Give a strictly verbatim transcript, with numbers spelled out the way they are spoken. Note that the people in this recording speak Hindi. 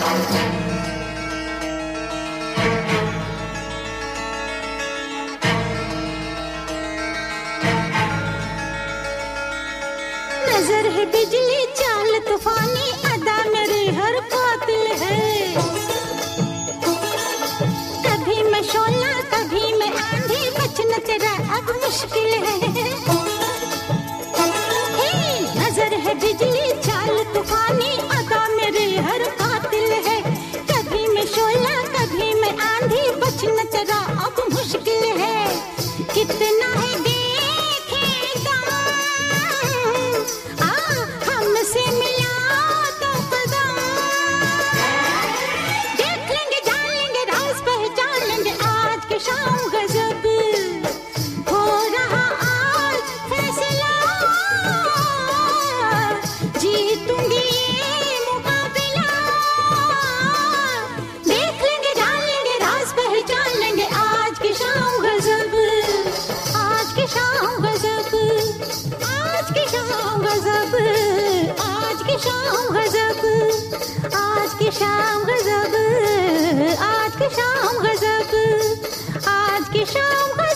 नजर है बिजली चाल तूफानी अदा मेरी हर कातिल है। कभी मैं शोला कभी मैं आंधी बचना तेरा अब मुश्किल है। हे नजर है बिजली चाल तूफानी अदा मेरी हर कातिल है। कभी मैं शोला कभी मैं आंधी बचना तेरा अब मुश्किल है। कितना है हमसे मिला तो कदम देख लेंगे जान लेंगे राज पहचान लेंगे। आज की शाम गजब हो रहा आज फैसला। जीतूंगी ये मुकाबला। देख लेंगे जान लेंगे राज पहचान लेंगे। आज की शाम गजब आज की शाम गजब आज की शाम गजब आज की शाम गजब आज की शाम गजब आज की शाम गजब आज की शाम गजब।